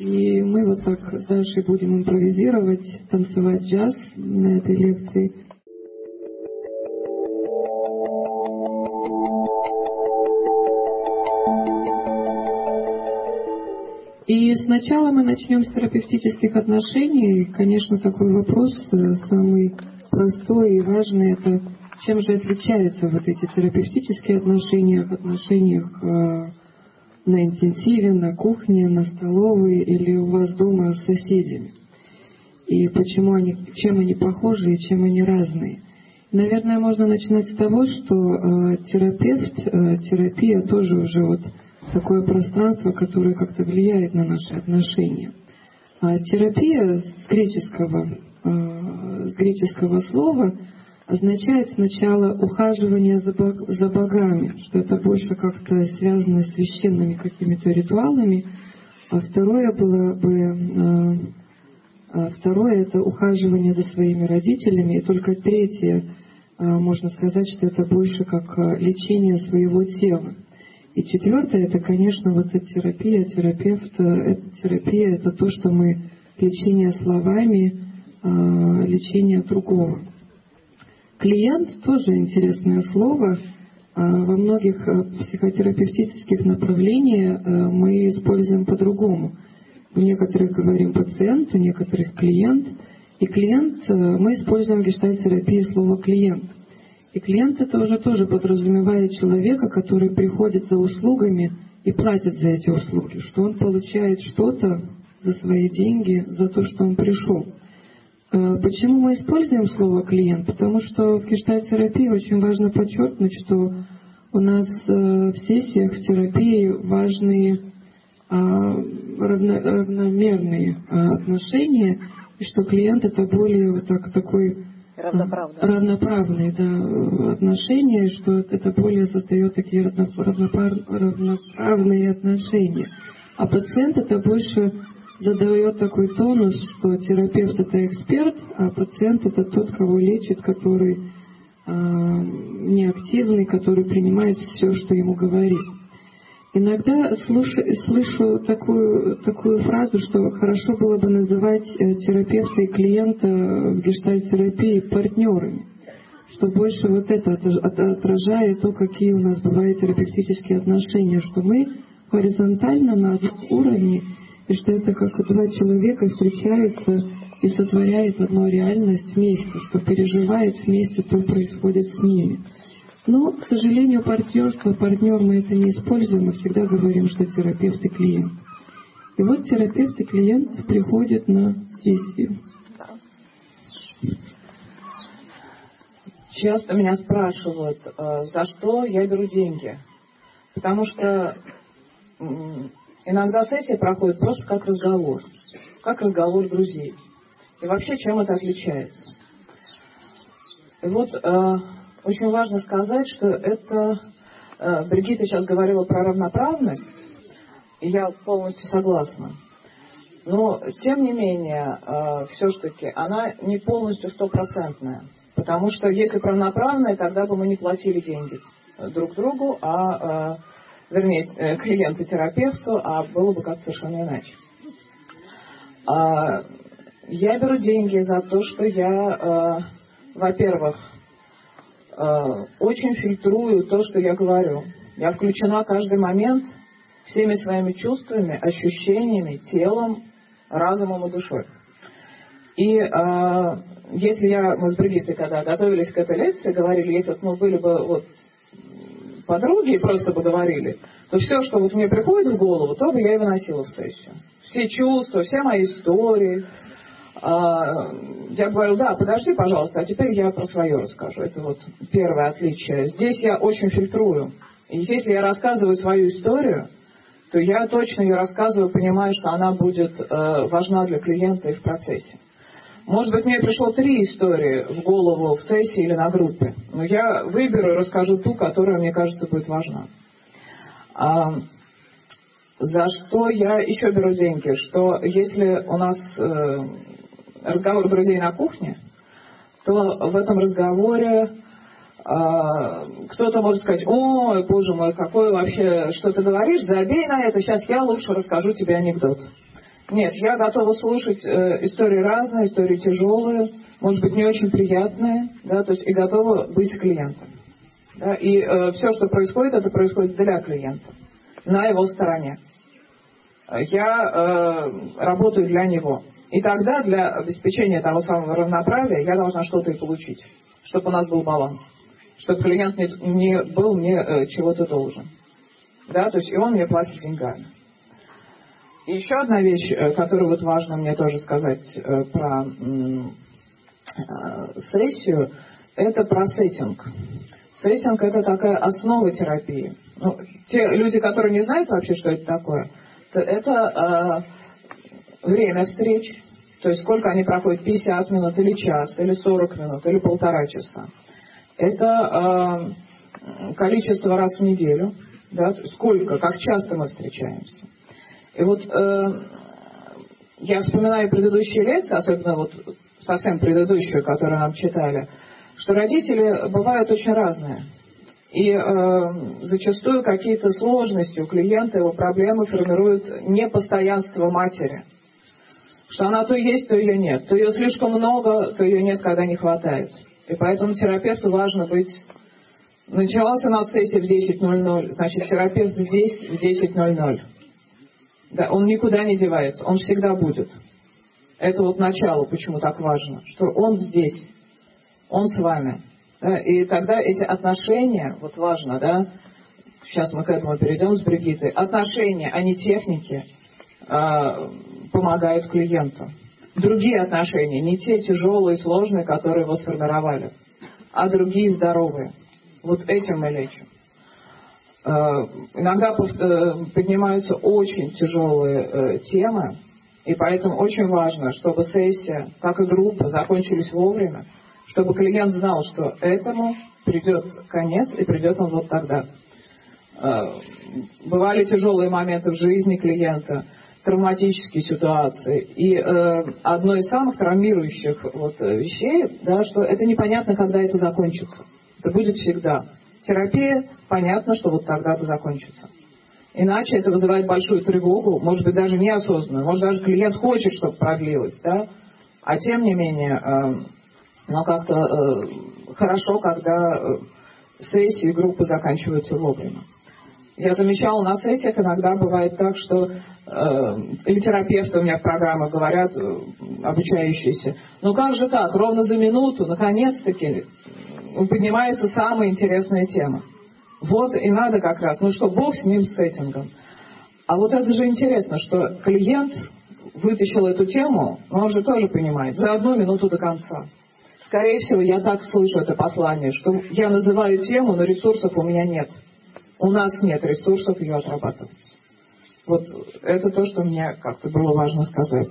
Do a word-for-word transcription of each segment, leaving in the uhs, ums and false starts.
И мы вот так с Дашей будем импровизировать, танцевать джаз на этой лекции. И сначала мы начнем с терапевтических отношений. Конечно, такой вопрос самый простой и важный — это чем же отличаются вот эти терапевтические отношения от отношениях на интенсиве, на кухне, на столовой или у вас дома с соседями. И почему они, чем они похожи и чем они разные. Наверное, можно начинать с того, что э, терапевт, э, терапия тоже уже вот такое пространство, которое как-то влияет на наши отношения. А терапия с греческого, э, с греческого слова означает сначала ухаживание за, бог, за богами, что это больше как-то связано с священными какими-то ритуалами, а второе было бы, а второе это ухаживание за своими родителями, и только третье, можно сказать, что это больше как лечение своего тела. И четвертое, это, конечно, вот эта терапия, терапевт, эта терапия, это то, что мы, лечение словами, лечение другого. Клиент тоже интересное слово. Во многих психотерапевтических направлениях мы используем по-другому. У некоторых говорим пациент, у некоторых клиент. И клиент, мы используем в гештальт-терапии слово клиент. И клиент это уже тоже подразумевает человека, который приходит за услугами и платит за эти услуги, что он получает что-то за свои деньги, за то, что он пришел. Почему мы используем слово «клиент»? Потому что в гештальт-терапии очень важно подчеркнуть, что у нас в сессиях, в терапии важны равно, равномерные отношения, и что клиент это более вот так, такой равноправный, равноправные да, отношения, что это более создает такие равноправные отношения. А пациент это больше задает такой тонус, что терапевт это эксперт, а пациент это тот, кого лечит, который э, неактивный, который принимает все, что ему говорит. Иногда слышу, слышу такую, такую фразу, что хорошо было бы называть терапевта и клиента в гештальт-терапии партнерами, что больше вот это отражает то, какие у нас бывают терапевтические отношения, что мы горизонтально на одном уровне, и что это как два человека встречаются и сотворяют одну реальность вместе, что переживают вместе, то происходит с ними. Но, к сожалению, партнерство, партнер мы это не используем, мы всегда говорим, что терапевт и клиент. И вот терапевт и клиент приходят на сессию. Часто меня спрашивают, за что я беру деньги. Потому что иногда сессия проходит просто как разговор, как разговор друзей. И вообще, чем это отличается? И вот э, очень важно сказать, что это... Э, Бригитта сейчас говорила про равноправность, и я полностью согласна. Но, тем не менее, э, все-таки она не полностью стопроцентная. Потому что если бы равноправная, тогда бы мы не платили деньги друг другу, а... Э, вернее, клиенту, терапевту, а было бы как-то совершенно иначе. Я беру деньги за то, что я, во-первых, очень фильтрую то, что я говорю. Я включена каждый момент всеми своими чувствами, ощущениями, телом, разумом и душой. И если я, мы с Бригиттой, когда готовились к этой лекции, говорили, если бы мы были бы вот подруги и просто бы говорили, то все, что вот мне приходит в голову, то бы я и выносила в сессию. Все чувства, все мои истории. Я говорю, да, подожди, пожалуйста, а теперь я про свое расскажу. Это вот первое отличие. Здесь я очень фильтрую. И если я рассказываю свою историю, то я точно ее рассказываю, понимаю, что она будет важна для клиента и в процессе. Может быть, мне пришло три истории в голову в сессии или на группе, но я выберу и расскажу ту, которая, мне кажется, будет важна. А, за что я еще беру деньги? Что если у нас э, разговор друзей на кухне, то в этом разговоре э, кто-то может сказать, ой, боже мой, какой вообще, что ты говоришь, забей на это, сейчас я лучше расскажу тебе анекдот. Нет, я готова слушать э, истории разные, истории тяжелые, может быть, не очень приятные, да, то есть и готова быть с клиентом. Да, и э, все, что происходит, это происходит для клиента, на его стороне. Я э, работаю для него. И тогда для обеспечения того самого равноправия я должна что-то и получить, чтобы у нас был баланс, чтобы клиент не, не был мне э, чего-то должен. Да, то есть и он мне платит деньгами. И еще одна вещь, которую вот важно мне тоже сказать э, про э, сессию, это про сеттинг. Сеттинг – это такая основа терапии. Ну, те люди, которые не знают вообще, что это такое, то это э, время встреч, то есть сколько они проходят, пятьдесят минут или час, или сорок минут, или полтора часа. Это э, количество раз в неделю, да, сколько, как часто мы встречаемся. И вот э, я вспоминаю предыдущие лекции, особенно вот совсем предыдущую, которую нам читали, что родители бывают очень разные. И э, зачастую какие-то сложности у клиента, его проблемы формируют непостоянство матери. Что она то есть, то ее нет. То ее слишком много, то ее нет, когда не хватает. И поэтому терапевту важно быть... Началась у нас сессия в десять ноль ноль, значит, терапевт здесь в десять ноль ноль. Да, он никуда не девается, он всегда будет. Это вот начало, почему так важно, что он здесь, он с вами. Да, и тогда эти отношения, вот важно, да, сейчас мы к этому перейдем с Бригиттой, отношения, а не техники, э, помогают клиенту. Другие отношения, не те тяжелые, сложные, которые его сформировали, а другие здоровые. Вот этим мы лечим. Э, иногда э, поднимаются очень тяжелые э, темы, и поэтому очень важно, чтобы сессия, как и группа, закончились вовремя, чтобы клиент знал, что этому придет конец, и придет он вот тогда. Бывали тяжелые моменты в жизни клиента, травматические ситуации. И э, одно из самых травмирующих вот, вещей, да, что это непонятно, когда это закончится. Это будет всегда. Терапия, понятно, что вот тогда-то закончится. Иначе это вызывает большую тревогу, может быть, даже неосознанную. Может, даже клиент хочет, чтобы продлилось, да? А тем не менее... Э, Но как-то э, хорошо, когда э, сессии и группы заканчиваются вовремя. Я замечала, на сессиях иногда бывает так, что э, или терапевты у меня в программах говорят, э, обучающиеся, ну как же так, ровно за минуту, наконец-таки, поднимается самая интересная тема. Вот и надо как раз, ну что, бог с ним, с сеттингом. А вот это же интересно, что клиент вытащил эту тему, но он же тоже понимает, за одну минуту до конца. Скорее всего, я так слышу это послание, что я называю тему, но ресурсов у меня нет. У нас нет ресурсов ее отрабатывать. Вот это то, что мне как-то было важно сказать.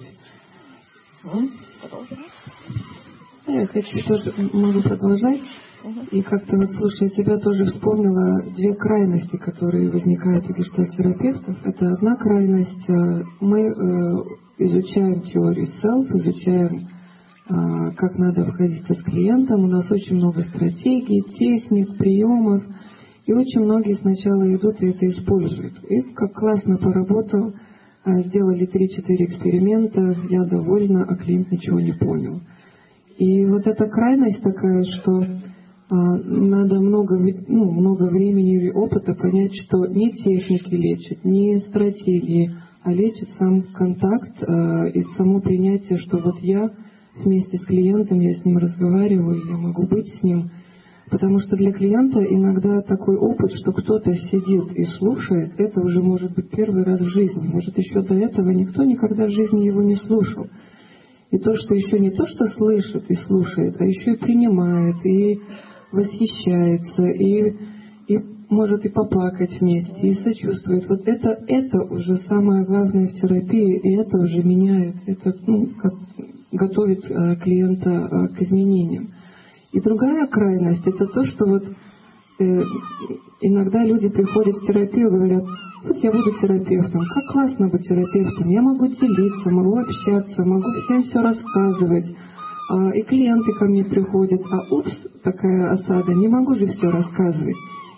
Я хочу тоже, могу продолжать. И как-то вот, слушая тебя, тоже вспомнила две крайности, которые возникают у гештальт-терапевтов. Это одна крайность. Мы изучаем теорию селф, изучаем, как надо обходиться с клиентом. У нас очень много стратегий, техник, приемов. И очень многие сначала идут и это используют. И как классно поработал, сделали три-четыре эксперимента, я довольна, а клиент ничего не понял. И вот эта крайность такая, что надо много, ну, много времени или опыта понять, что не техники лечат, не стратегии, а лечит сам контакт и само принятие, что вот я вместе с клиентом, я с ним разговариваю, я могу быть с ним. Потому что для клиента иногда такой опыт, что кто-то сидит и слушает, это уже может быть первый раз в жизни. Может, еще до этого никто никогда в жизни его не слушал. И то, что еще не то, что слышит и слушает, а еще и принимает, и восхищается, и, и может и поплакать вместе, и сочувствует. Вот это, это уже самое главное в терапии, и это уже меняет, это ну, как, готовит а, клиента а, к изменениям. И другая крайность, это то, что вот э, иногда люди приходят в терапию и говорят, вот я буду терапевтом, как классно быть терапевтом, я могу делиться, могу общаться, могу всем все рассказывать, а, и клиенты ко мне приходят, а упс, такая осада, не могу же все рассказывать.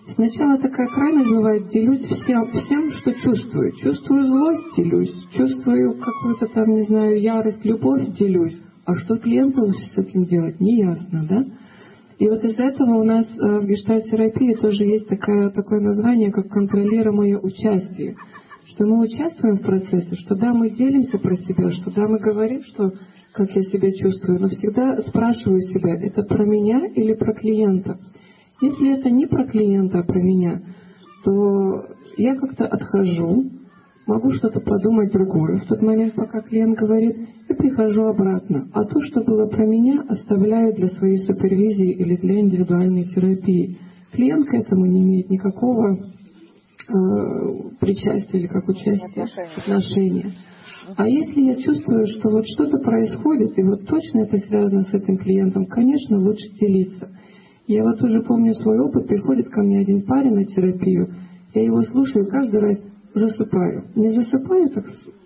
Сначала такая крайность бывает, делюсь всем, всем, что чувствую. Чувствую злость, делюсь. Чувствую какую-то там, не знаю, ярость, любовь, делюсь. А что клиенту лучше с этим делать, не ясно, да? И вот из этого у нас в гештальт-терапии тоже есть такое, такое название, как контролируемое участие. Что мы участвуем в процессе, что да, мы делимся про себя, что да, мы говорим, что как я себя чувствую, но всегда спрашиваю себя, это про меня или про клиента? Если это не про клиента, а про меня, то я как-то отхожу, могу что-то подумать другое. В тот момент, пока клиент говорит, я прихожу обратно. А то, что было про меня, оставляю для своей супервизии или для индивидуальной терапии. Клиент к этому не имеет никакого э, причастия или как участия, отношения. А если я чувствую, что вот что-то происходит, и вот точно это связано с этим клиентом, конечно, лучше делиться. Я вот уже помню свой опыт, приходит ко мне один парень на терапию, я его слушаю, каждый раз засыпаю. Не засыпаю так,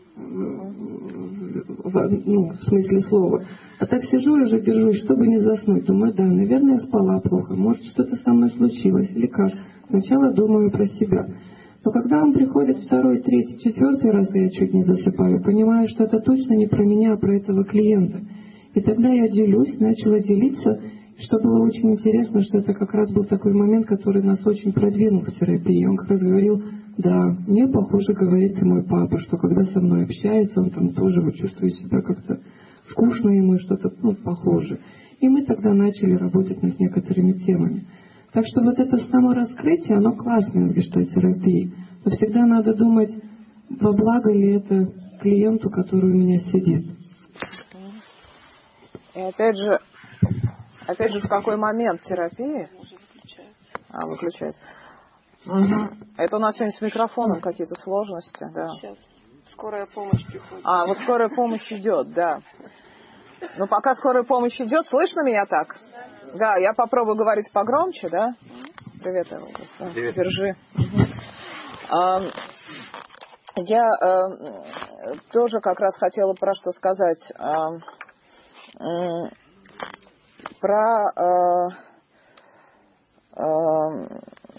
ну, в смысле слова, а так сижу и уже держусь, чтобы не заснуть. Думаю, да, наверное, я спала плохо, может, что-то со мной случилось, или как. Сначала думаю про себя. Но когда он приходит второй, третий, четвертый раз, и я чуть не засыпаю, понимаю, что это точно не про меня, а про этого клиента. И тогда я делюсь, начала делиться. Что было очень интересно, что это как раз был такой момент, который нас очень продвинул в терапии. Он как раз говорил, да, мне похоже, говорит и мой папа, что когда со мной общается, он там тоже вот чувствует себя как-то скучно ему, что-то ну, похоже. И мы тогда начали работать над некоторыми темами. Так что вот это самораскрытие, оно классное в гештальт-терапии. Но всегда надо думать, во благо ли это клиенту, который у меня сидит. И опять же, опять же, в какой момент терапии? А, выключается. Угу. Это у нас сегодня с микрофоном какие-то сложности, да. Сейчас скорая помощь приходит. А, вот скорая помощь идет, да. Но пока скорая помощь идет, слышно меня так? Да, я попробую говорить погромче, да? Привет, Эва. Да, привет. Держи. А, я а, тоже как раз хотела про что сказать. А, а, про... А, а,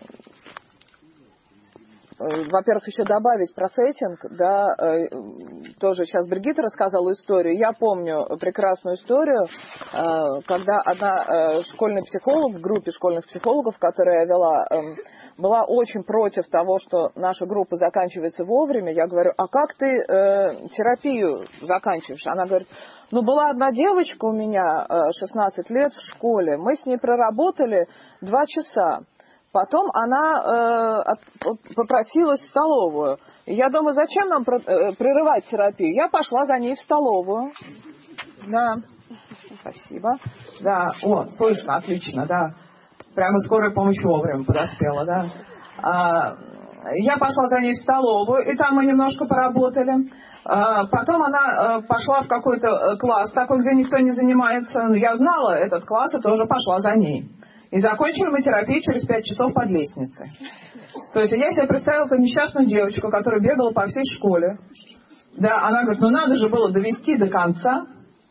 во-первых, еще добавить про сеттинг, да, тоже сейчас Бригитта рассказала историю. Я помню прекрасную историю, когда одна школьный психолог в группе школьных психологов, которую я вела, была очень против того, что наша группа заканчивается вовремя. Я говорю, а как ты э, терапию заканчиваешь? Она говорит, ну была одна девочка у меня, шестнадцать лет в школе, мы с ней проработали два часа. Потом она э, попросилась в столовую. И я думаю, зачем нам прерывать терапию? Я пошла за ней в столовую. Да. Спасибо. Да, о, слышно, отлично, да. Прямо скорая помощь вовремя подоспела, да. А, я пошла за ней в столовую, и там мы немножко поработали. А, потом она пошла в какой-то класс, такой, где никто не занимается. Я знала этот класс и тоже пошла за ней. И закончили мы терапию через пять часов под лестницей. То есть я себе представила эту несчастную девочку, которая бегала по всей школе. Да, она говорит, ну надо же было довести до конца.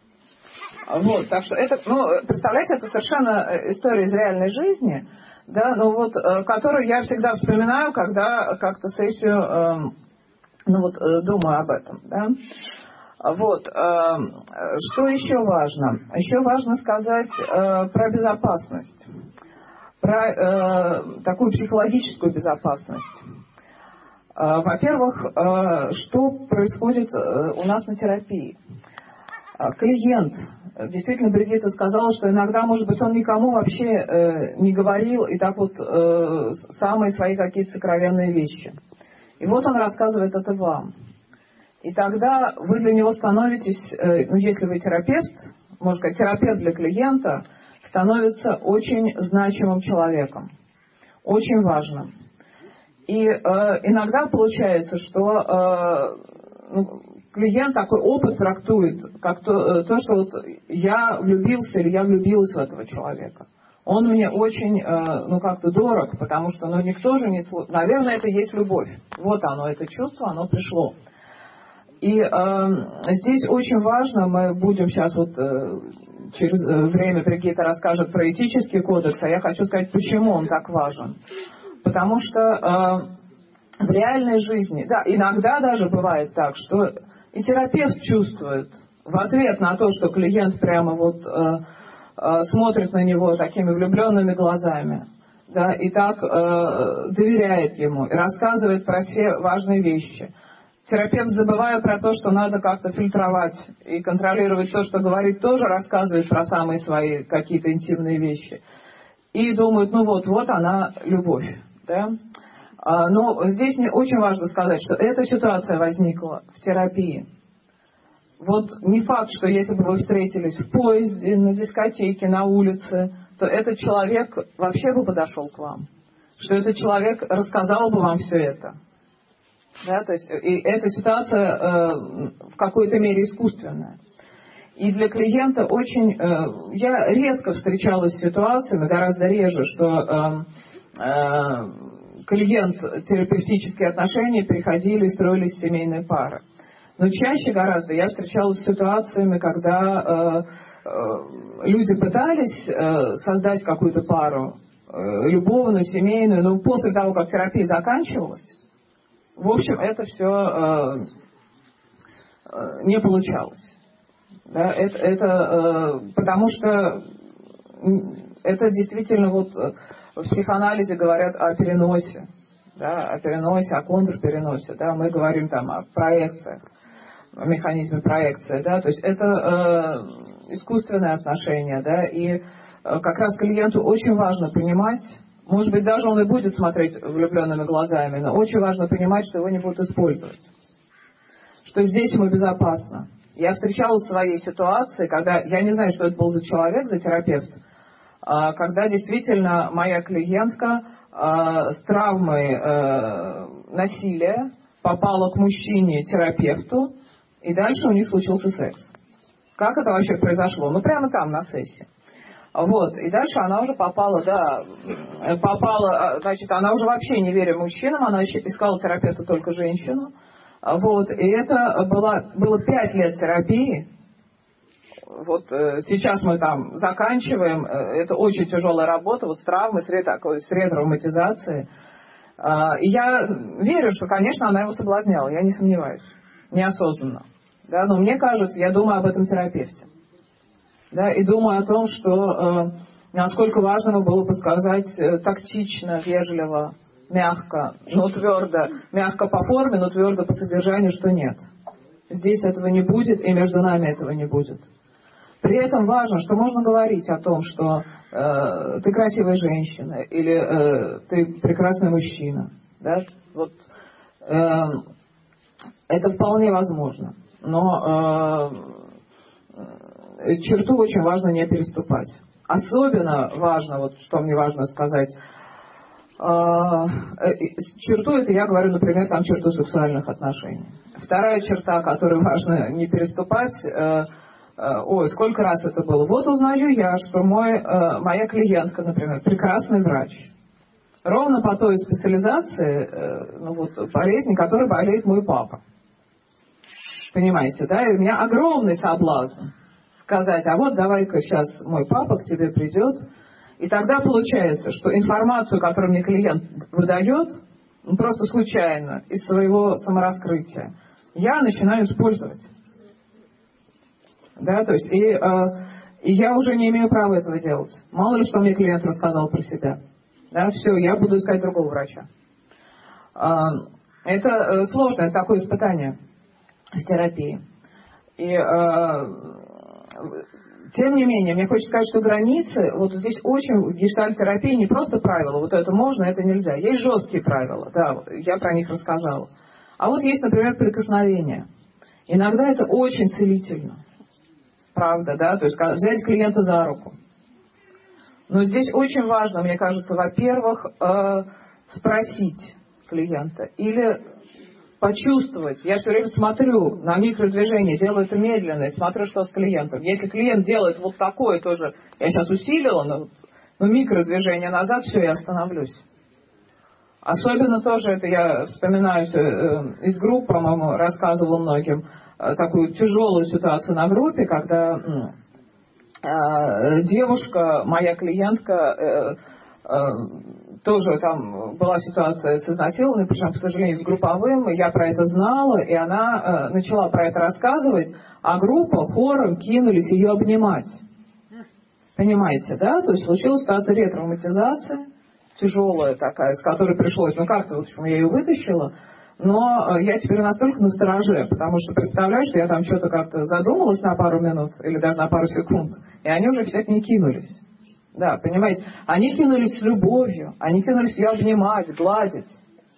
Вот, так что это, ну, представляете, это совершенно история из реальной жизни, да, ну вот, которую я всегда вспоминаю, когда как-то сессию, э, ну вот, думаю об этом, да. Вот, э, что еще важно? Еще важно сказать э, про безопасность, про э, такую психологическую безопасность. Э, во-первых, э, что происходит э, у нас на терапии? Э, клиент, действительно, Бригитта сказала, что иногда, может быть, он никому вообще э, не говорил, и так вот э, самые свои какие-то сокровенные вещи. И вот он рассказывает это вам. И тогда вы для него становитесь, ну, если вы терапевт, можно сказать, терапевт для клиента, становится очень значимым человеком, очень важным. И э, иногда получается, что э, ну, клиент такой опыт трактует, как то, то, что вот я влюбился или я влюбилась в этого человека. Он мне очень, э, ну, как-то дорог, потому что, ну, никто же не... Наверное, это и есть любовь. Вот оно, это чувство, оно пришло. И э, здесь очень важно, мы будем сейчас вот э, через время Бригитта расскажет про этический кодекс, а я хочу сказать, почему он так важен. Потому что э, в реальной жизни, да, иногда даже бывает так, что и терапевт чувствует в ответ на то, что клиент прямо вот э, э, смотрит на него такими влюбленными глазами, да, и так э, доверяет ему, и рассказывает про все важные вещи. Терапевт, забывая про то, что надо как-то фильтровать и контролировать то, что говорит, тоже рассказывает про самые свои какие-то интимные вещи. И думают, ну вот, вот она любовь. Да? А, но здесь мне очень важно сказать, что эта ситуация возникла в терапии. Вот не факт, что если бы вы встретились в поезде, на дискотеке, на улице, то этот человек вообще бы подошел к вам. Что этот человек рассказал бы вам все это. Да, то есть, и эта ситуация э, в какой-то мере искусственная. И для клиента очень... Э, я редко встречалась с ситуациями, гораздо реже, что э, э, клиент терапевтические отношения переходили и строились семейные пары. Но чаще гораздо я встречалась с ситуациями, когда э, э, люди пытались э, создать какую-то пару, э, любовную, семейную, но после того, как терапия заканчивалась, в общем, это все э, э, не получалось. Да, это, это э, потому что это действительно вот в психоанализе говорят о переносе, да, о переносе, о контрпереносе. Да, мы говорим там о проекциях, о механизме проекции. Да, то есть это э, искусственное отношение. Да, и э, как раз клиенту очень важно понимать, может быть, даже он и будет смотреть влюбленными глазами, но очень важно понимать, что его не будут использовать. Что здесь ему безопасно. Я встречалась в своей ситуации, когда, я не знаю, что это был за человек, за терапевт, когда действительно моя клиентка с травмой насилия попала к мужчине-терапевту, и дальше у них случился секс. Как это вообще произошло? Ну, прямо там, на сессии. Вот, и дальше она уже попала, да, попала, значит, она уже вообще не веря мужчинам, она искала терапевта только женщину. Вот, и это было, было пять лет терапии. Вот э, сейчас мы там заканчиваем. Это очень тяжелая работа, вот с травмой, с, такой, с ретравматизацией. Э, и я верю, что, конечно, она его соблазняла, я не сомневаюсь, неосознанно. Да, но мне кажется, я думаю об этом терапевте. Да, и думаю о том, что э, насколько важно ему было бы сказать э, тактично, вежливо, мягко, но твердо, мягко по форме, но твердо по содержанию, что нет. Здесь этого не будет, и между нами этого не будет. При этом важно, что можно говорить о том, что э, ты красивая женщина, или э, ты прекрасный мужчина. Да? Вот, э, это вполне возможно. Но э, черту очень важно не переступать. Особенно важно, вот что мне важно сказать, черту это я говорю, например, там черту сексуальных отношений. Вторая черта, которую важно не переступать, ой, сколько раз это было. Вот узнаю я, что мой, моя клиентка, например, прекрасный врач. Ровно по той специализации, ну вот, болезни, которой болеет мой папа. Понимаете, да? И у меня огромный соблазн сказать, а вот давай-ка сейчас мой папа к тебе придет. И тогда получается, что информацию, которую мне клиент выдает, просто случайно, из своего самораскрытия, я начинаю использовать. Да, то есть, и, э, и я уже не имею права этого делать. Мало ли, что мне клиент рассказал про себя. Да, все, я буду искать другого врача. Э, это э, сложно, это такое испытание в терапии. И... Э, Тем не менее, мне хочется сказать, что границы, вот здесь очень в гештальт-терапии не просто правила, вот это можно, это нельзя. Есть жесткие правила, да, я про них рассказала. А вот есть, например, прикосновение. Иногда это очень целительно, правда, да, то есть взять клиента за руку. Но здесь очень важно, мне кажется, во-первых, э, спросить клиента или... почувствовать. Я все время смотрю на микродвижение, делаю это медленно и смотрю, что с клиентом. Если клиент делает вот такое тоже, я сейчас усилила, но, но микродвижение назад, все, я остановлюсь. Особенно тоже, это я вспоминаю э, из групп, по-моему, рассказывала многим, э, такую тяжелую ситуацию на группе, когда э, девушка, моя клиентка, э, тоже там была ситуация с изнасилованием, причем, к сожалению, с групповым, я про это знала, и она начала про это рассказывать, а группа хором кинулись ее обнимать. Понимаете, да? То есть случилась ситуация ретравматизации, тяжелая такая, с которой пришлось, ну как-то, в общем, я ее вытащила, но я теперь настолько настороже, потому что представляешь, что я там что-то как-то задумалась на пару минут или даже на пару секунд, и они уже все к ней кинулись. Да, понимаете, они кинулись с любовью, они кинулись ее обнимать, гладить,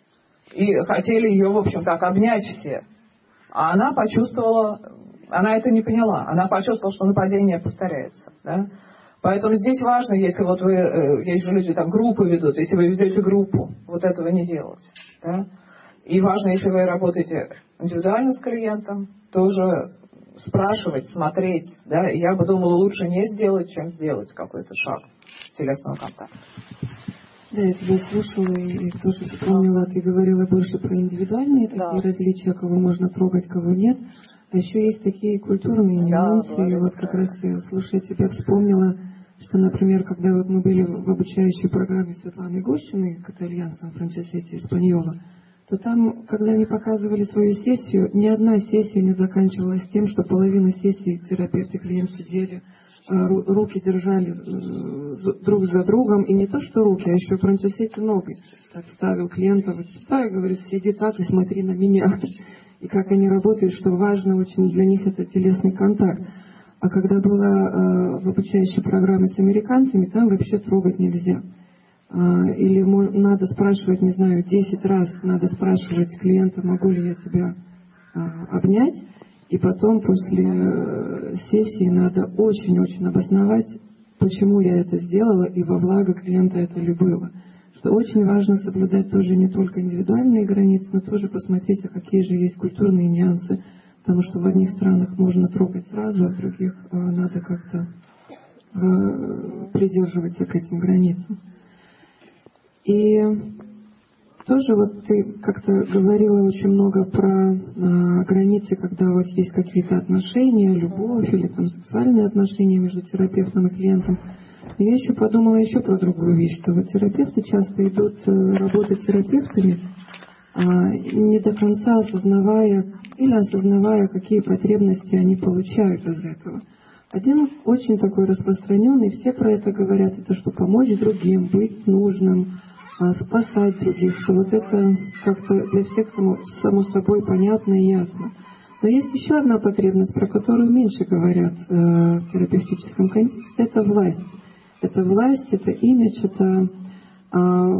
и хотели ее, в общем, так обнять все. А она почувствовала, она это не поняла, она почувствовала, что нападение повторяется, да. Поэтому здесь важно, если вот вы, есть же люди там группы ведут, если вы ведете группу, вот этого не делать, да. И важно, если вы работаете индивидуально с клиентом, тоже спрашивать, смотреть, да. Я бы думала, лучше не сделать, чем сделать какой-то шаг телесного контакта. Да, я тебя слушала и тоже вспомнила, ты говорила больше про индивидуальные такие да. различия, кого можно трогать, кого нет. А еще есть такие культурные нюансы. Да, и вот как раз я, слушая тебя, вспомнила, что, например, когда вот мы были в обучающей программе Светланы Гущиной, Катальян Сан-Франчесетти Испаньола, то там, когда они показывали свою сессию, ни одна сессия не заканчивалась тем, что половина сессии терапевт и клиент сидели, руки держали друг за другом, и не то что руки, а еще Франчесетти ногой так ставил клиента вот сюда и говорит, сиди так и смотри на меня. И как они работают, что важно очень для них это телесный контакт. А когда была э, в обучающей программе с американцами, там вообще трогать нельзя. А, или мож, надо спрашивать, не знаю, десять раз надо спрашивать клиента, могу ли я тебя а, обнять. И потом после э, сессии надо очень-очень обосновать, почему я это сделала, и во благо клиента это ли было. Что очень важно соблюдать тоже не только индивидуальные границы, но тоже посмотреть, а какие же есть культурные нюансы. Потому что в одних странах можно трогать сразу, а в других э, надо как-то э, придерживаться к этим границам. И тоже вот ты как-то говорила очень много про э, границы, когда вот есть какие-то отношения, любовь или там сексуальные отношения между терапевтом и клиентом. Я еще подумала еще про другую вещь, что вот терапевты часто идут работать терапевтами, не до конца осознавая или осознавая, какие потребности они получают из этого. Один очень такой распространенный, все про это говорят, это что помочь другим, быть нужным, спасать других, что вот это как-то для всех само, само собой понятно и ясно. Но есть еще одна потребность, про которую меньше говорят э, в терапевтическом контексте, это власть. Это власть, это имидж, это а,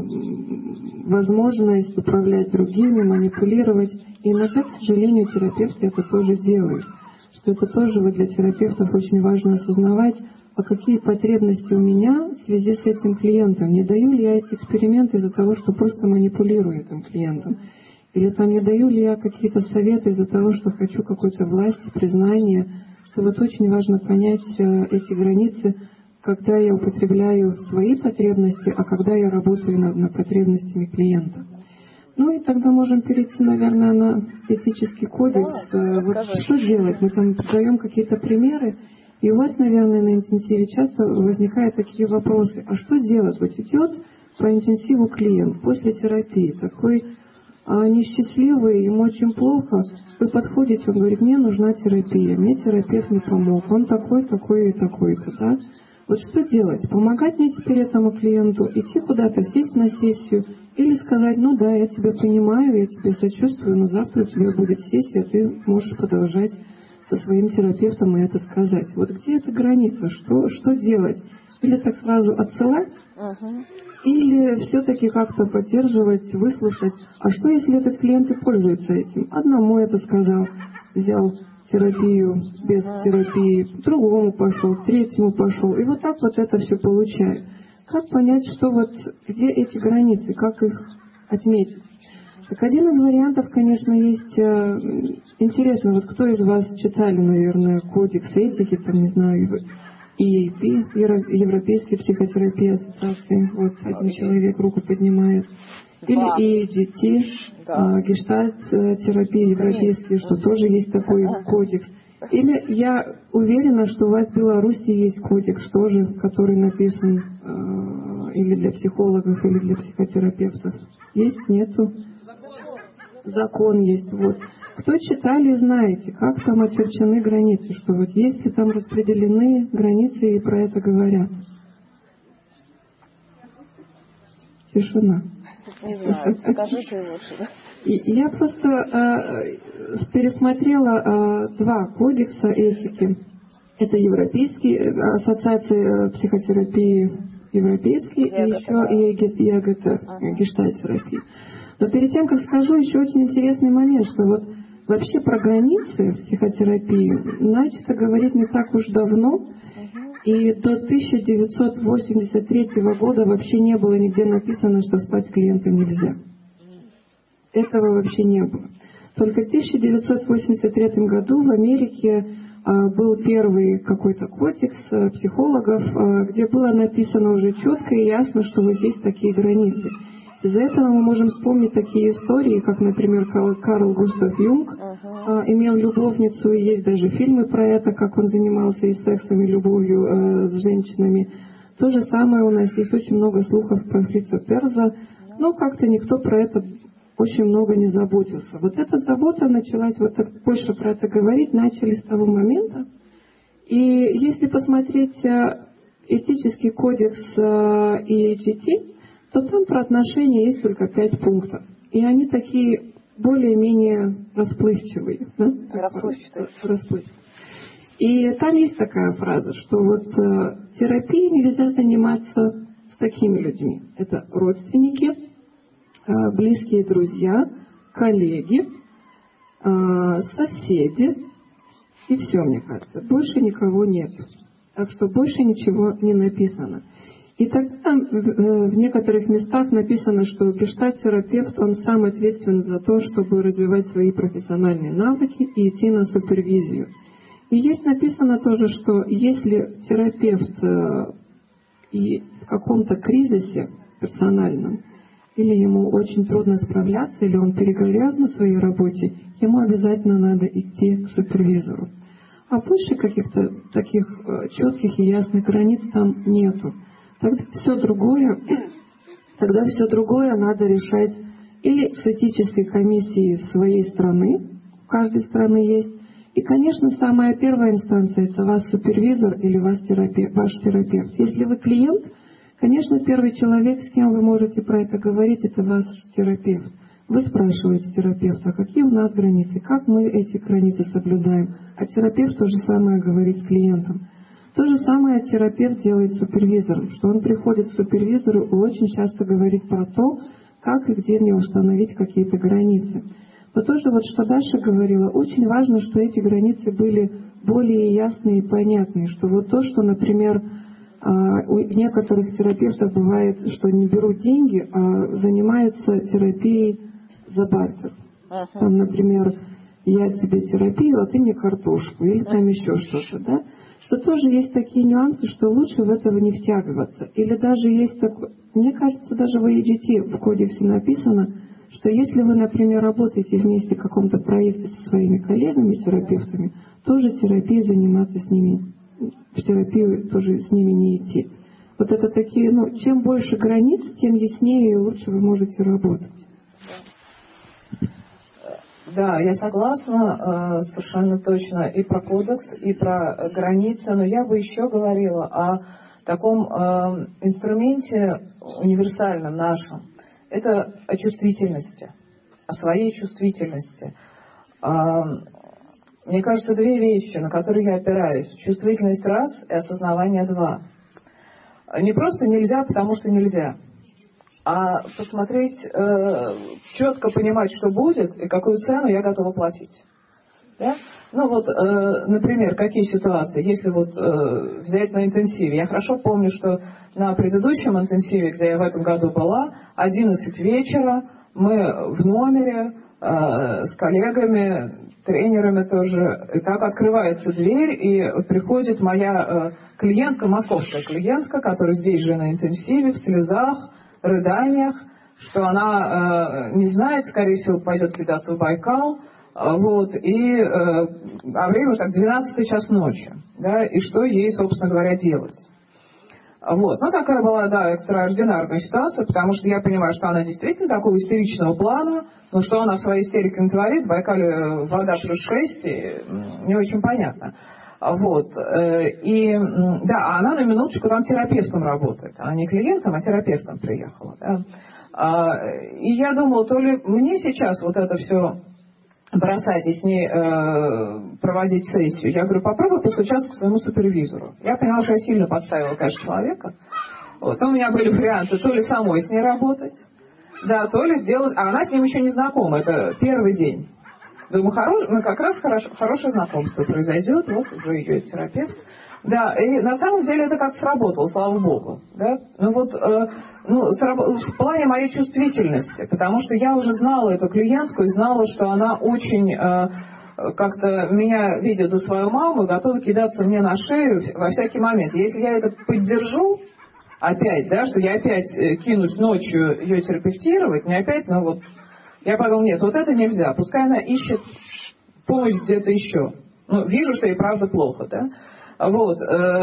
возможность управлять другими, манипулировать. И иногда, к сожалению, терапевты это тоже делают. Что это тоже вот для терапевтов очень важно осознавать, а какие потребности у меня в связи с этим клиентом. Не даю ли я эти эксперименты из-за того, что просто манипулирую этим клиентом? Или там не даю ли я какие-то советы из-за того, что хочу какой-то власти, признания? Что вот очень важно понять эти границы, когда я употребляю свои потребности, а когда я работаю над, над потребностями клиента. Ну и тогда можем перейти, наверное, на этический кодекс. Да, вот что делать? Мы там даем какие-то примеры, и у вас, наверное, на интенсиве часто возникают такие вопросы. А что делать? Вот идет по интенсиву клиент после терапии, такой а, несчастливый, ему очень плохо. Вы подходите, он говорит, мне нужна терапия, мне терапевт не помог, он такой, такой и такой-то, да? Вот что делать? Помогать мне теперь этому клиенту, идти куда-то, сесть на сессию или сказать, ну да, я тебя понимаю, я тебе сочувствую, но завтра у тебя будет сессия, ты можешь продолжать со своим терапевтом и это сказать. Вот где эта граница? Что, что делать? Или так сразу отсылать? Uh-huh. Или все-таки как-то поддерживать, выслушать? А что, если этот клиент и пользуется этим? Одному это сказал, взял терапию без терапии, другому пошел, третьему пошел. И вот так вот это все получает. Как понять, что вот, где эти границы, как их отметить? Так один из вариантов, конечно, есть. Э, интересно, вот кто из вас читали, наверное, кодекс этики, там, не знаю, и эй пи, Европейской психотерапии ассоциации, вот один человек руку поднимает. Или и эй джи ти, да. Гештальт-терапия европейская, что тоже есть такой кодекс. Или я уверена, что у вас в Беларуси есть кодекс тоже, который написан э, или для психологов, или для психотерапевтов? Есть? Нету? Закон есть. Вот. Кто читали, знаете, как там очерчены границы, что вот если там распределены границы и про это говорят. Тишина. Не знаю, скажите лучше. И я просто э, пересмотрела э, два кодекса этики. Это Европейский, э, Ассоциация психотерапии Европейский, и еще и ЕГТ, ага. Гештальт-терапии. Но перед тем, как скажу, еще очень интересный момент, что вот вообще про границы в психотерапии начато говорить не так уж давно, и до тысяча девятьсот восемьдесят третьего года вообще не было нигде написано, что спать с клиентом нельзя. Этого вообще не было. Только в тысяча девятьсот восемьдесят третьем году в Америке а, был первый какой-то кодекс а, психологов, а, где было написано уже четко и ясно, что вот есть такие границы. Из-за этого мы можем вспомнить такие истории, как, например, Карл Густав Юнг uh-huh. имел любовницу, и есть даже фильмы про это, как он занимался и сексом, и любовью э, с женщинами. То же самое у нас есть очень много слухов про Фрица Перза, но как-то никто про это очень много не заботился. Вот эта забота началась, вот так больше про это говорить начали с того момента. И если посмотреть этический кодекс и эйч ди ти, то там про отношения есть только пять пунктов. И они такие более-менее расплывчивые. Да? Расплывчатые. Расплывчатые. И там есть такая фраза, что вот э, терапией нельзя заниматься с такими людьми. Это родственники, э, близкие друзья, коллеги, э, соседи. И все, мне кажется. Больше никого нет. Так что больше ничего не написано. И тогда в некоторых местах написано, что гештальт-терапевт, он сам ответственен за то, чтобы развивать свои профессиональные навыки и идти на супервизию. И есть написано тоже, что если терапевт и в каком-то кризисе персональном, или ему очень трудно справляться, или он перегорел на своей работе, ему обязательно надо идти к супервизору. А больше каких-то таких четких и ясных границ там нету. Тогда все другое, тогда все другое надо решать или с этической комиссией своей страны, у каждой страны есть. И, конечно, самая первая инстанция – это ваш супервизор или ваш терапевт, ваш терапевт. Если вы клиент, конечно, первый человек, с кем вы можете про это говорить, это ваш терапевт. Вы спрашиваете терапевта, какие у нас границы, как мы эти границы соблюдаем. А терапевт то же самое говорит с клиентом. То же самое терапевт делает с супервизором, что он приходит к супервизору и очень часто говорит про то, как и где мне установить какие-то границы. Но тоже вот, что Даша говорила, очень важно, что эти границы были более ясные и понятные, что вот то, что, например, у некоторых терапевтов бывает, что не берут деньги, а занимаются терапией за бартер. Uh-huh. Там, например, я тебе терапию, а ты мне картошку, или там еще что-то, да? Что тоже есть такие нюансы, что лучше в этого не втягиваться. Или даже есть такое, мне кажется, даже в эй ди ти в кодексе написано, что если вы, например, работаете вместе в каком-то проекте со своими коллегами, терапевтами, тоже терапией заниматься с ними, в терапию тоже с ними не идти. Вот это такие, ну, чем больше границ, тем яснее и лучше вы можете работать. Да, я согласна, совершенно точно и про кодекс, и про границы, но я бы еще говорила о таком инструменте универсальном нашем. Это о чувствительности, о своей чувствительности. Мне кажется, две вещи, на которые я опираюсь. Чувствительность раз и осознавание два. Не просто нельзя, потому что нельзя, а посмотреть, э, четко понимать, что будет и какую цену я готова платить. Да? Ну вот, э, например, какие ситуации, если вот э, взять на интенсиве. Я хорошо помню, что на предыдущем интенсиве, где я в этом году была, одиннадцать вечера, мы в номере э, с коллегами, тренерами тоже, и так открывается дверь, и приходит моя э, клиентка, московская клиентка, которая здесь же на интенсиве, в слезах, рыданиях, что она э, не знает, скорее всего, пойдет кидаться в Байкал, э, вот, и, э, а время уже так двенадцатый час ночи, да, и что ей, собственно говоря, делать. Вот. Ну, такая была, да, экстраординарная ситуация, потому что я понимаю, что она действительно такого истеричного плана, но что она в своей истерике натворит, в Байкале вода плюс шесть, и не очень понятно. Вот. И, да, а она на минуточку там терапевтом работает. Она не клиентом, а терапевтом приехала. Да. И я думала, то ли мне сейчас вот это все бросать и с ней э, проводить сессию. Я говорю, попробуй постучаться к своему супервизору. Я поняла, что я сильно подставила, конечно, человека. Вот. У меня были варианты то ли самой с ней работать, да, то ли сделать... А она с ним еще не знакома, это первый день. Думаю, хорош... ну, как раз хорош... хорошее знакомство произойдет, вот уже ее терапевт. Да, и на самом деле это как-то сработало, слава богу. Да? Ну вот, э, ну, сраб... в плане моей чувствительности, потому что я уже знала эту клиентку и знала, что она очень э, как-то меня видит за свою маму и готова кидаться мне на шею во всякий момент. Если я это поддержу опять, да, что я опять кинусь ночью ее терапевтировать, не опять, но вот я подумала, нет, вот это нельзя, пускай она ищет помощь где-то еще. Ну, вижу, что ей правда плохо, да. Вот,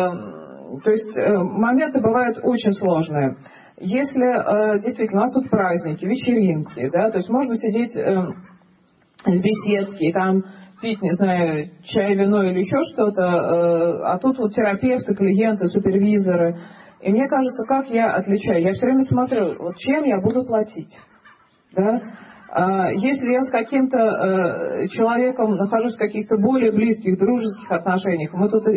э, то есть э, моменты бывают очень сложные. Если э, действительно у нас тут праздники, вечеринки, да, то есть можно сидеть э, в беседке и там пить, не знаю, чай, вино или еще что-то, э, а тут вот терапевты, клиенты, супервизоры. И мне кажется, как я отличаю? Я все время смотрю, вот чем я буду платить, да? Если я с каким-то э, человеком нахожусь в каких-то более близких, дружеских отношениях, мы тут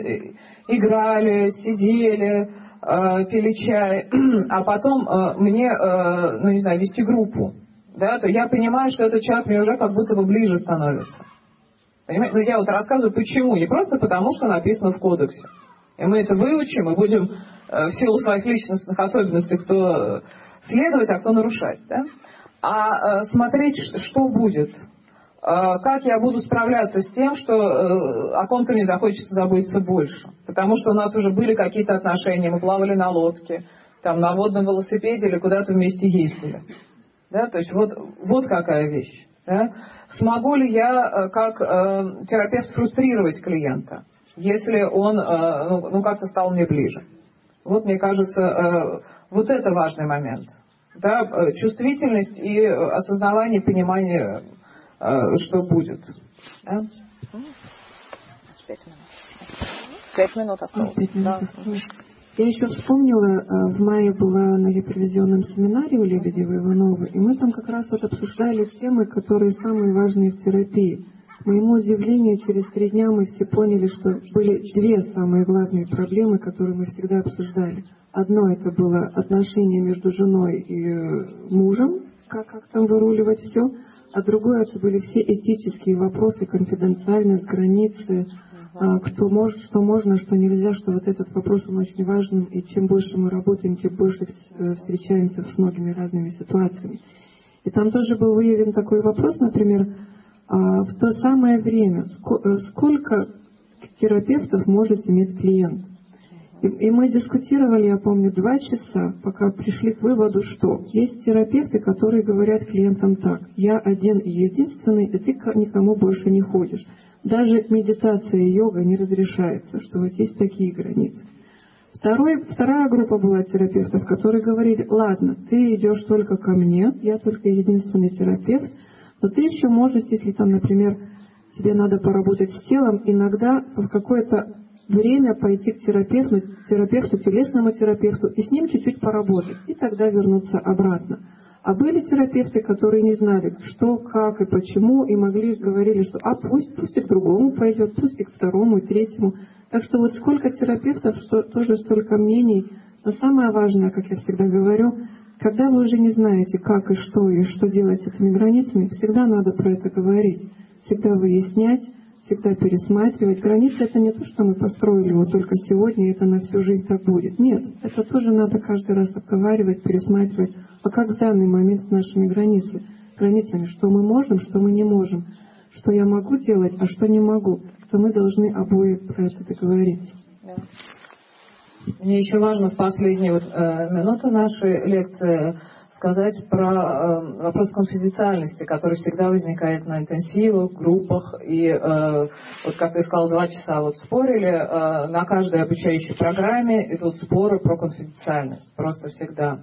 играли, сидели, э, пили чай, а потом э, мне, э, ну не знаю, вести группу, да, то я понимаю, что этот человек мне уже как будто бы ближе становится. Понимаете? Ну, я вот рассказываю, почему. Не просто потому, что написано в кодексе. И мы это выучим, и будем э, в силу своих личностных особенностей кто следовать, а кто нарушать, да? А э, смотреть, что будет, э, как я буду справляться с тем, что э, о ком-то мне захочется заботиться больше. Потому что у нас уже были какие-то отношения, мы плавали на лодке, там, на водном велосипеде или куда-то вместе ездили. Да? То есть вот, вот какая вещь. Да? Смогу ли я, э, как э, терапевт, фрустрировать клиента, если он э, ну, ну, как-то стал мне ближе? Вот, мне кажется, э, вот это важный момент. Да, чувствительность и осознавание, понимание, что будет. Да? Пять минут. Пять минут осталось. Пять минут Да. осталось. Я еще вспомнила, в мае была на гипервизионном семинаре у Лебедева Иванова, и мы там как раз вот обсуждали темы, которые самые важные в терапии. К моему удивлению, через три дня мы все поняли, что были две самые главные проблемы, которые мы всегда обсуждали. Одно это было отношение между женой и мужем, как, как там выруливать все, а другое это были все этические вопросы, конфиденциальность, границы, uh-huh. кто может, что можно, что нельзя, что вот этот вопрос он очень важен, и чем больше мы работаем, тем больше встречаемся с многими разными ситуациями. И там тоже был выявлен такой вопрос, например, в то самое время, сколько терапевтов может иметь клиент. И мы дискутировали, я помню, два часа, пока пришли к выводу, что есть терапевты, которые говорят клиентам так: я один и единственный, и ты никому больше не ходишь. Даже медитация и йога не разрешается, что вот есть такие границы. Второй, вторая группа была терапевтов, которые говорили: ладно, ты идешь только ко мне, я только единственный терапевт, но ты еще можешь, если там, например, тебе надо поработать с телом, иногда в какое-то время пойти к терапевту, терапевту, телесному терапевту и с ним чуть-чуть поработать, и тогда вернуться обратно. А были терапевты, которые не знали, что, как и почему, и могли, говорили, что а пусть, пусть и к другому пойдет, пусть и к второму, и третьему. Так что вот сколько терапевтов, что, тоже столько мнений. Но самое важное, как я всегда говорю, когда вы уже не знаете, как и что, и что делать с этими границами, всегда надо про это говорить, всегда выяснять, всегда пересматривать. Границы — это не то, что мы построили вот только сегодня, и это на всю жизнь так будет. Нет, это тоже надо каждый раз обговаривать, пересматривать. А как в данный момент с нашими границами? границами, что мы можем, что мы не можем, что я могу делать, а что не могу, что мы должны обои про это договориться. Да. Мне еще важно в последние вот, э, минуты нашей лекции сказать про э, вопрос конфиденциальности, который всегда возникает на интенсивах, группах. И э, вот как ты сказал, два часа вот спорили, э, на каждой обучающей программе идут споры про конфиденциальность. Просто всегда.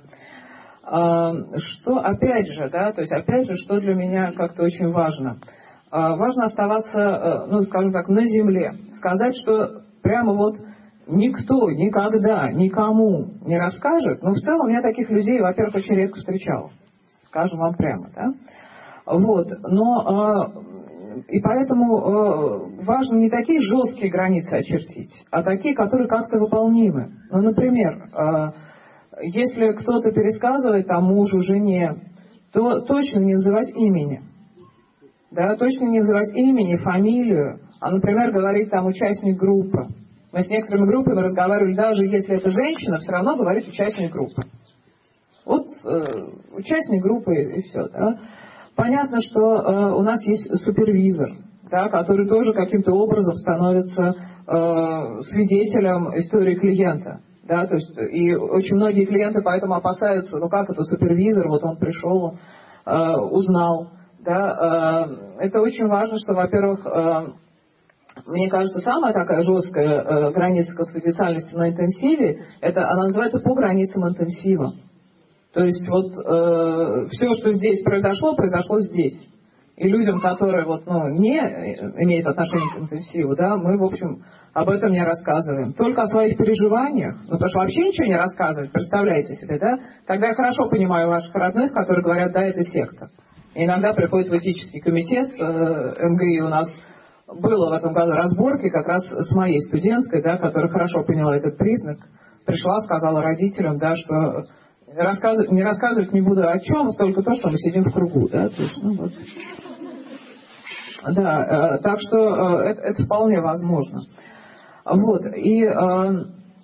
Э, что опять же, да, то есть опять же, что для меня как-то очень важно. Э, важно оставаться, э, ну, скажем так, на земле. Сказать, что прямо вот никто никогда никому не расскажет. Но в целом я таких людей, во-первых, очень редко встречала. Скажем вам прямо, да? Вот. Но э, и поэтому э, важно не такие жесткие границы очертить, а такие, которые как-то выполнимы. Ну, например, э, если кто-то пересказывает там мужу, жене, то точно не называть имени. Да, точно не называть имени, фамилию, а, например, говорить там участник группы. Мы с некоторыми группами разговаривали, даже если это женщина, все равно говорит участник группы. Вот э, участник группы и все. Да. Понятно, что э, у нас есть супервизор, да, который тоже каким-то образом становится э, свидетелем истории клиента. Да, то есть, и очень многие клиенты поэтому опасаются, ну как это супервизор, вот он пришел, э, узнал. Да, э, это очень важно, что, во-первых, э, мне кажется, самая такая жесткая э, граница конфиденциальности на интенсиве, это она называется по границам интенсива. То есть вот э, все, что здесь произошло, произошло здесь. И людям, которые вот, ну, не имеют отношения к интенсиву, да, мы, в общем, об этом не рассказываем. Только о своих переживаниях, ну, потому что вообще ничего не рассказывать, представляете себе, да? Тогда я хорошо понимаю ваших родных, которые говорят, да, это секта. И иногда приходит в этический комитет, э, эм гэ и у нас было в этом году разборки как раз с моей студенткой, да, которая хорошо поняла этот признак, пришла, сказала родителям, да, что рассказывать, не рассказывать не буду о чем, только то, что мы сидим в кругу, да, то есть, ну, вот. Да, э, так что э, это, это вполне возможно. Вот, и э, э,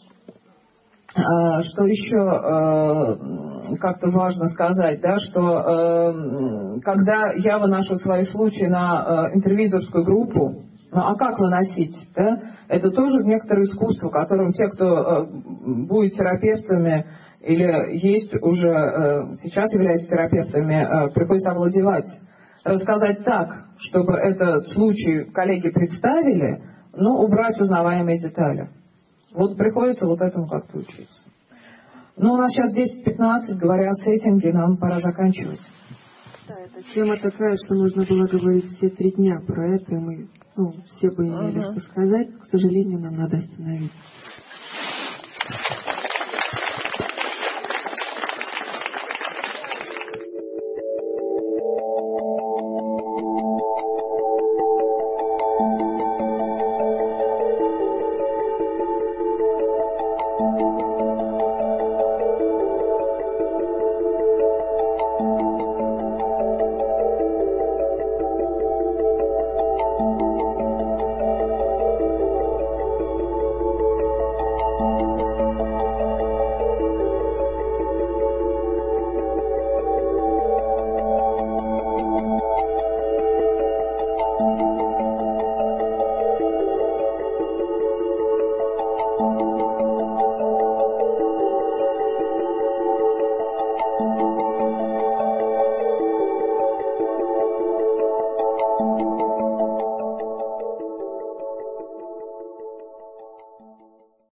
что еще э, как-то важно сказать, да, что э, когда я выношу свои случаи на э, интервизорскую группу, ну а как выносить, да, это тоже некоторое искусство, которым те, кто э, будет терапевтами или есть уже э, сейчас являются терапевтами, э, приходится овладевать. Рассказать так, чтобы этот случай коллеги представили, но убрать узнаваемые детали. Вот приходится вот этому как-то учиться. Ну, у нас сейчас десять пятнадцать, говоря о сеттинге, нам пора заканчивать. Да, эта тема такая, что можно было говорить все три дня про это, и мы, ну, все бы имели uh-huh. что сказать, к сожалению, нам надо остановить.